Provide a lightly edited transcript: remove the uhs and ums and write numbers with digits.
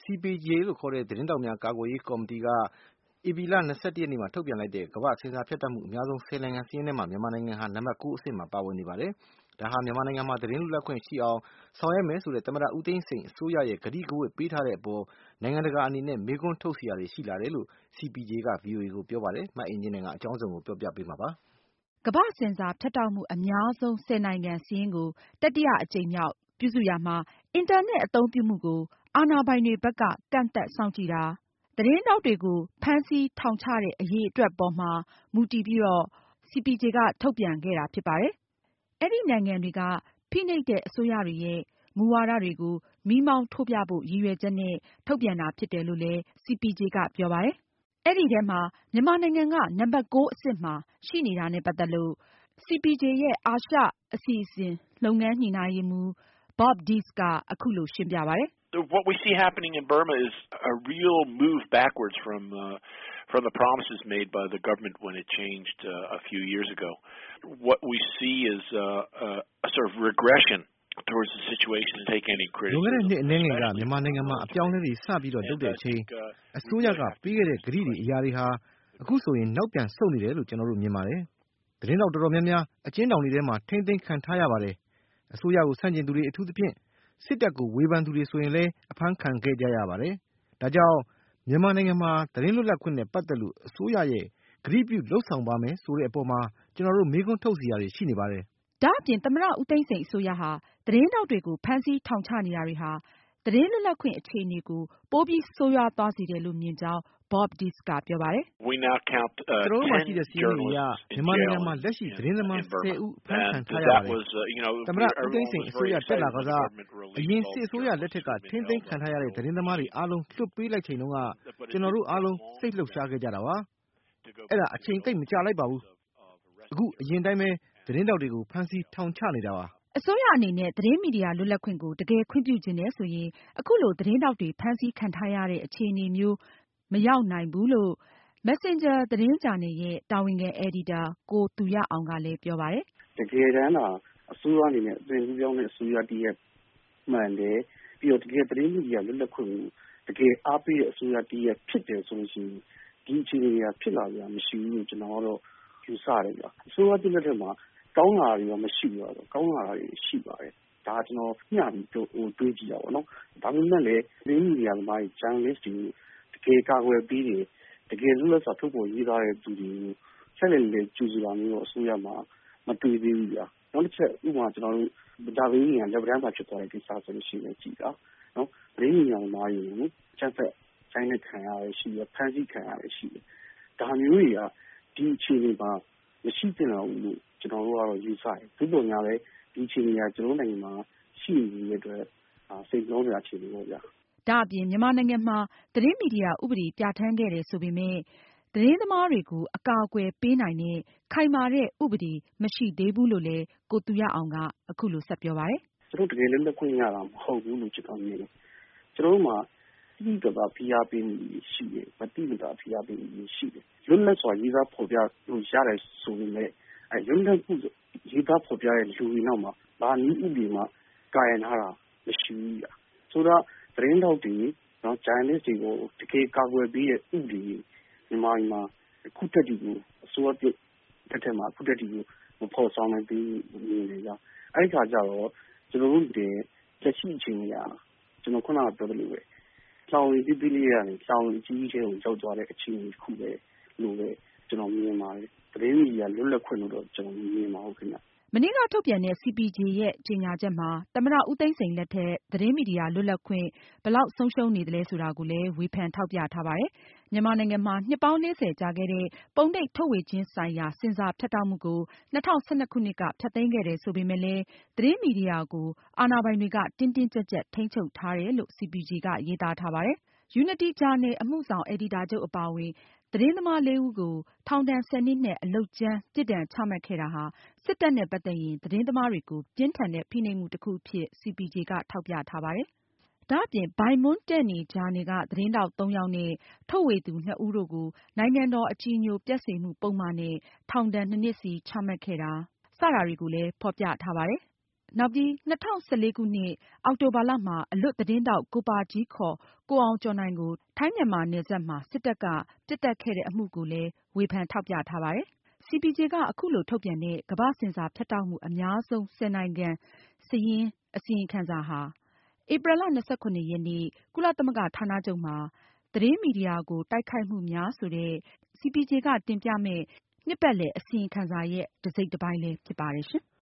CPJ လို့ခေါ်တဲ့သတင်းတောက်များကာကွယ်ရေးကော်မတီကဧပြီလ 21 ရက်နေ့မှာထုတ်ပြန်လိုက်တဲ့ကမ္ဘာ့ဆင်ဆာဖြတ်တတ်မှုအများဆုံး10နိုင်ငံစာရင်းထဲမှာမြန်မာနိုင်ငံဟာနံပါတ်9အဆင့်မှာပါဝင်နေပါတယ်။ဒါဟာမြန်မာနိုင်ငံမှာသတင်းလွတ်လပ်ခွင့်ရှိအောင်ဆောင်ရွက်မယ်ဆိုတဲ့သမ္မတဦးသိန်းစိန်အစိုးရရဲ့ကတိကဝတ်ပေးထားတဲ့အပေါ်နိုင်ငံတကာအနေနဲ့မေးခွန်းထုတ်စရာတွေရှိလာတယ်လို့ CPJ က VOA ကိုပြောပါတယ်။မအင်ကြင်းနိုင်ကအကြောင်းစုံကိုပြောပြပေးမှာပါ။ကမ္ဘာ့ဆင်ဆာဖြတ်တောက်မှုအများဆုံး10နိုင်ငံစာရင်းကိုတတိယအကြိမ်မြောက်ပြုစုရာမှာအင်တာနက်အသုံးပြုမှုကိုအာဏာပိုင်တွေဘက်ကကန့်သတ်စောင့်ကြည့်တာ၊သတင်းထောက်တွေကိုဖမ်းဆီးထောင်ချတဲ့အရေအတွက်ပေါ်မှာမူတည်ပြီးတော့ CPJ ကထုတ်ပြန်ခဲ့တာဖြစ်ပါတယ်။အဲဒီနိုင်ငံတွေကဖိနှိပ်တဲ့အစိုးရတွေရဲ့မူဝါဒတွေကိုမီးမောင်းထိုးပြဖို့ရည်ရွယ်ချက်နဲ့ထုတ်ပြန်တာဖြစ်တယ်လို့လည်း CPJ ကပြောပါတယ်။အဲဒီထဲမှာမြန်မာနိုင်ငံကနံပါတ်9အဆင့်မှာရှိနေတာနဲ့ပတ်သက်လို့ CPJ ရဲ့အာရှအစီအစဉ်လုပ်ငန်းညှိနှိုင်းရေးမှူး Bob Deese ကအခုလိုရှင်းပြပါတယ်။ What we see happening in Burma is a real move backwards from the promises made by the government when it changed a few years ago. What we see is a sort of regression towards the situation to take any criticism. လွန်ခဲ့တဲ့နှစ်အနည်းငယ်ကမြန်မာနိုင်ငံမှာအပြောင်းအလဲတွေစပြီးတော့လုပ်တဲ့အချိန်အစိုးရကပေးခဲ့တဲ့ကတိတွေအရာတွေဟာအခုဆိုရင်နောက်ပြန်ဆုတ်နေတယ်လို့ကျွန်တော်တို့မြင်ပါတယ်။သတင်းတောက်တော်တော်များများအကျဉ်းထောင်တွေထဲမှာထိန်းသိမ်းခံထားရပါတယ်။အစိုးရကိုဆန့်ကျင်သူတွေအထူးသဖြင့်စစ်တပ်ကိုဝေဖန်သူတွေဆိုရင်လည်းအဖမ်းခံခဲ့ကြရပါတယ်။ဒါကြောင့်မြန်မာနိုင်ငံမှာသတင်းလွတ်လပ်ခွင့်နဲ့ပတ်သက်လို့အစိုးရရဲ့ကတိပြုလုပ်ဆောင်ပါမယ်ဆိုတဲ့အပေါ်မှာကျွန်တော်တို့မေးခွန်းထုတ်စရာတွေရှိနေပါတယ်။ဒါအပြင်သမ္မတဦးသိန်းစိန်အစိုးရဟာသတင်းထောက်တွေကိုဖမ်းဆီးထောင်ချနေတာတွေဟာသတင်းလွတ်လပ်ခွင့်အခြေအနေကိုပိုပြီးဆိုးရွားသွားစေတယ်လို့မြင်ကြောင်း Bob Deese ကပြောပါတယ်။ We now count ကျွန်တော်တို့မှာရှိတဲ့စီးရီးအရမြန်မာနိုင်ငံမှာလက်ရှိသတင်းသမား10ဦးဖမ်းခံထားရပါတယ်။သမ္မတဦးသိန်းစိန်အစိုးရတက်လာကစားအရင်စစ်အစိုးရလက်ထက်ကထိန်းသိမ်းခံထားရတဲ့သတင်းသမားတွေအားလုံးလွှတ်ပေးလိုက်ချိန်တုန်းကကျွန်တော်တို့အားလုံးစိတ်လှုပ်ရှားခဲ့ကြတာပါ။အဲ့ဒါအချိန်သိပ်မကြာလိုက်ပါဘူး။အခုအရင်တိုင်းပဲသတင်းထောက်တွေကိုဖမ်းဆီးထောင်ချနေတာပါ။အစိုးရအနေနဲ့သတင်းမီဒီယာလွတ်လပ်ခွင့်ကိုတကယ်ခွင့်ပြုချင်တယ်ဆိုရင်အခုလိုသတင်းထောက်တွေဖမ်းဆီးခံထားရတဲ့အခြေအနေမျိုးမရောက်နိုင်ဘူးလို့ Messenger သတင်းဂျာနယ်ရဲ့တာဝန်ခံအယ်ဒီတာကိုသူရအောင်ကလည်းပြောပါတယ်။တကယ်တမ်းအစိုးရအနေနဲ့အသွင်ကူးပြောင်းတဲ့အစိုးရတည်းရဲ့မှန်တယ်ပြီးတော့တကယ်သတင်းမီဒီယာလွတ်လပ်ခွင့်ကိုတကယ်အားပေးတဲ့အစိုးရတည်းရဲ့ဖြစ်တယ်ဆိုရင်ဒီအခြေအနေကဖြစ်လာကြမရှိဘူးလို့ကျွန်တော်ကတော့ယူဆတယ်ဗျ။အစိုးရတည်းလက်ထက်မှာကောင်းလာတာတွေမရှိဘူးတော့ကောင်းလာတာတွေရှိပါတယ်။ဒါကျွန်တော်မျှပြီးတွေးကြည့်ရပါတော့။ဒါပေမဲ့လည်းသတင်းမီဒီယာသမားတွေ journalist တွေတကယ်ကာကွယ်ပေးတယ်တကယ်လွတ်လပ်စွာထုတ်ဖော်ရေးသားတဲ့သူတွေကိုဆက်လက်လည်းကြိုဆိုတာမျိုးတော့အစိုးရမှာမတွေ့သေးဘူးဗျာ။နောက်တစ်ချက်ဥပမာကျွန်တော်တို့ဒါဝင်းကြီးကလက်ဗရန်မှာဖြစ်သွားတဲ့ကိစ္စဆိုလို့ရှိရင်ကြည့်တာနော်။သတင်းမီဒီယာသမားတွေကိုချက်ဖက်ဆိုင်နဲ့ခံရရရှိရဖမ်းဆီးခံရရရှိတယ်။ဒါမျိုးတွေကဒီအခြေအနေမှာမရှိသင့်တော့ဘူးလို့ကျွန်တော်တို့ကတော့ယူဆတယ်။သို့တော်များလည်းဒီအခြေအနေကကျွန်တော်နိုင်ငံမှာရှိနေတဲ့အတွက်စိတ်လုံးစရာအခြေအနေပေါ့ဗျာ။ဒါအပြင်မြန်မာနိုင်ငံမှာသတင်းမီဒီယာဥပဒေပြဋ္ဌာန်းခဲ့တယ်ဆိုပေမဲ့သတင်းသမားတွေကိုအကာအကွယ်ပေးနိုင်တဲ့ခိုင်မာတဲ့ဥပဒေမရှိသေးဘူးလို့လည်းကိုသူရအောင်ကအခုလိုဆက်ပြောပါတယ်။ကျွန်တော်တကယ်လွတ်လပ်ခွင့်ရတာမဟုတ်ဘူးလို့ကျွန်တော်မြင်တယ်။ကျွန်တော်တို့မှာတိကျတာဖိအားပေးမှုရှိတယ်မတိကျတာဖိအားပေးမှုရှိတယ်။လွတ်လပ်စွာရေးသားဖော်ပြလို့ရတယ်ဆိုပေမဲ့လွတ်လပ်မှုရေးသားဖော်ပြတဲ့လူတွေနောက်မှာဘာနည်းဥပဒေမှာကာယနာတာမရှိဘူးဗျာ။ဆိုတော့သတင်းထောက်တွေနော် journalist တွေကိုတကယ်ကာကွယ်ပေးတဲ့ဥပဒေမြန်မာပြည်မှာအခုတက်ဒီကိုအစိုးရတက်တဲ့မှာအခုတက်ဒီကိုမဖော်ဆောင်နိုင်သေးဘူးမြင်နေကြ။အဲ့ဒီခါကျတော့ကျွန်တော်တို့တဲ့လက်ရှိအချိန်ကြီးကျွန်တော်ခုနကပြောသလိုပဲဆောင်းရည်တိလေးရတယ်ဆောင်းအကြီးကြီးကိုရောက်သွားတဲ့အခြေအနေတစ်ခုပဲလို့ပဲကျွန်တော်မြင်ပါတယ်။သတင်းမီဒီယာလွတ်လပ်ခွင့်လို့တော့ကျွန်တော်မြင်ပါဟုတ်ခင်ဗျ။မနေ့ကထုတ်ပြန်တဲ့ CPJ ရဲ့ကြေညာချက်မှာသမ္မတဦးသိန်းစိန်လက်ထက်သတင်းမီဒီယာလွတ်လပ်ခွင့်ဘယ်လောက်ဆုံးရှုံးနေသလဲဆိုတာကိုလည်းဝေဖန်ထောက်ပြထားပါတယ်။မြန်မာနိုင်ငံမှာနှစ်ပေါင်း40ကြာခဲ့တဲ့ပုံနှိပ်ထုတ်ဝေခြင်းဆိုင်ရာဆင်ဆာဖြတ်တောက်မှုကို2012ခုနှစ်ကဖျက်သိမ်းခဲ့တယ်ဆိုပေမဲ့လည်းသတင်းမီဒီယာကိုအာဏာပိုင်တွေကတင်းတင်းကြပ်ကြပ်ထိန်းချုပ်ထားတယ်လို့ CPJ ကရေးသားထားပါတယ်။ Unity ဂျာနယ်အမှုဆောင်အယ်ဒီတာချုပ်အပါအဝင်သတင်းသမား 4 ဦးကိုထောင်ဒဏ် 10 နှစ်နဲ့အလုပ်ကြမ်းပြစ်ဒဏ်ချမှတ်ခဲ့တာဟာစစ်တပ်နဲ့ပတ်သက်ရင်သတင်းသမားတွေကိုပြင်းထန်တဲ့ဖိနှိပ်မှုတစ်ခုအဖြစ် CPJ ကထောက်ပြထားပါတယ်။ဒါအပြင်ဘိုင်မွန်းတက်နေဂျာနယ်ကသတင်းထောက် 3 ယောက်နဲ့ထုတ်ဝေသူ 2 ဦးတို့ကိုနိုင်ငံတော်အကြည်ညိုပျက်စေမှုပုဒ်မနဲ့ထောင်ဒဏ် 2 နှစ်စီချမှတ်ခဲ့တာ စတာတွေကိုလည်းဖေါ်ပြထားပါတယ်။နောက်ပြီး 2014 ခုနှစ် အောက်တိုဘာလမှာ အလွတ်သတင်းထောက် ကိုပါကြီး ခေါ် ကိုအောင်ကျော်နိုင်ကို ထိုင်းမြန်မာနယ်စပ်မှာ စစ်တပ်က ပစ်သတ်ခဲ့တဲ့အမှုကိုလည်း ဝေဖန်ထောက်ပြထားပါတယ်။ CPJ က အခုလိုထုတ်ပြန်တဲ့ ကမ္ဘာ့ဆင်ဆာဖြတ်တောက်မှု အများဆုံး 10 နိုင်ငံစာရင်း အစီရင်ခံစာဟာ ဧပြီလ 27 ရက်နေ့ ကုလသမဂ္ဂဌာနချုပ်မှာ သတင်းမီဒီယာကို တိုက်ခိုက်မှုများဆိုတဲ့ CPJ ကတင်ပြမယ့် နှစ်ပတ်လည် အစီရင်ခံစာရဲ့ တစိတ်တပိုင်းလည်းဖြစ်ပါတယ်ရှင်။